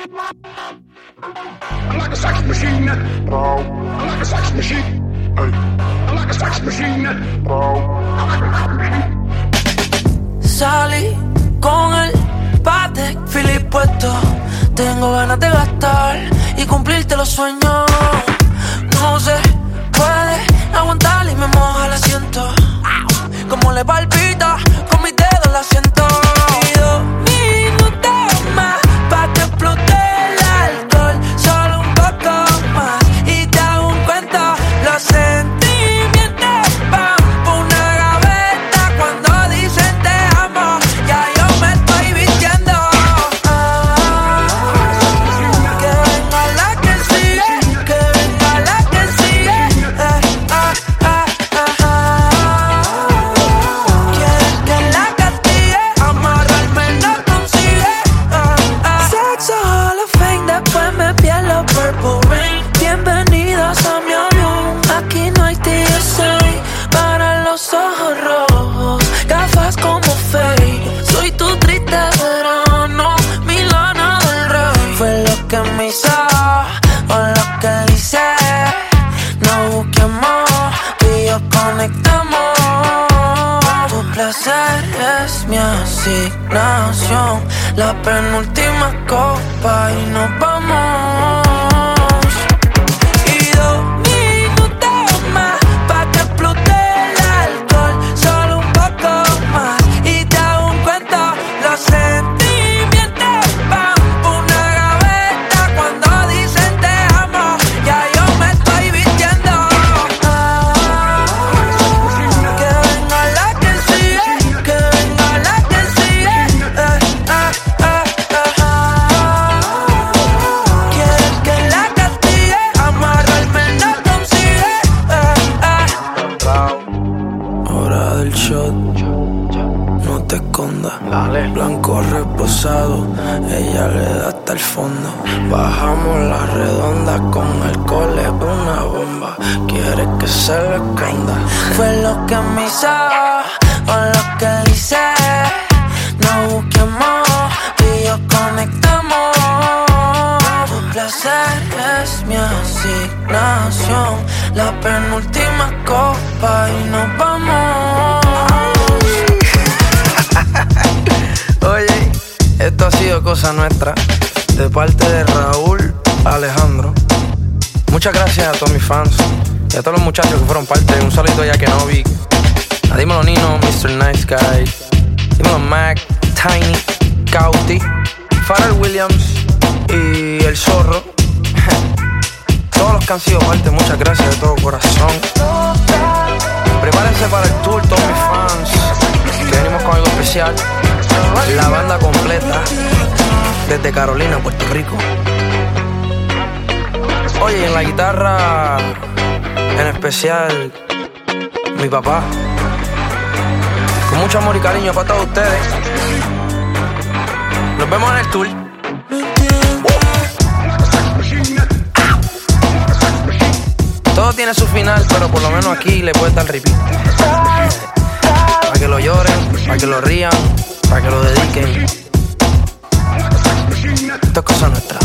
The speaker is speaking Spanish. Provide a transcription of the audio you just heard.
I like a sex machine. I like a sex machine. I like a sex machine. I like a sex machine. Salí con el bate Philip puesto. Tengo ganas de gastar y cumplirte los sueños. No se puede aguantar y me moja el asiento. Como le palpita con mis dedos el asiento. Y 2 minutos más pa' que explote el alcohol. Solo un poco más y te hago un cuento. Los sentimientos van por una gaveta. Cuando dicen te amo, ya yo me estoy vistiendo. Que venga la que sigue, que venga la que sigue. Quieres que la castigue, amarrarme no consigue. Sexo Hall of Fame, después me pierdo Purple Rain. Bienvenidos a mi avión, aquí no hay TSA. Para los ojos rojos, gafas como Faye. Soy tu triste verano, mi Lana del Rey. Fue lo que me hizo, o lo que hice. No busquemos, tú y yo conectamos. Tu placer es mi asignación. La penúltima copa y nos vamos. Y 2 minutos más pa' que explote el alcohol. Solo un poco más y te hago un cuento. Los sentimientos van por una gaveta. Cuando dicen te amo, ya yo me estoy vistiendo. Que venga la que sigue, que venga la que sigue. Quieres que la castigue, amarrarme no consigue. Hora del shot, no te escondas. Blanco reposado, ella le da hasta el fondo. Bajamos la redonda con alcohol, es una bomba. Quiere que se le esconda. Fue lo que me hizo, o lo que hice. No busquemos, tú y yo conectamos. Tu placer es mi asignación. La penúltima copa y nos vamos. Oye, esto ha sido cosa nuestra, de parte de Raúl Alejandro. Muchas gracias a todos mis fans y a todos los muchachos que fueron parte. Un saludito ya que no vi. A Dímelo Nino, Mr. Nice Guy, Dímelo Mac, Tiny, Cauti, Pharrell Williams y El Zorro. Todos los que han sido parte, muchas gracias de todo corazón. Prepárense para el tour, todos mis fans, que venimos con algo especial. La banda completa desde Carolina, Puerto Rico. Oye, en la guitarra, en especial, mi papá. Con mucho amor y cariño para todos ustedes. Nos vemos en el tour. Todo tiene su final, pero por lo menos aquí le puedes dar repeat. Para que lo lloren, para que lo rían, para que lo dediquen. Esto es cosa nuestra.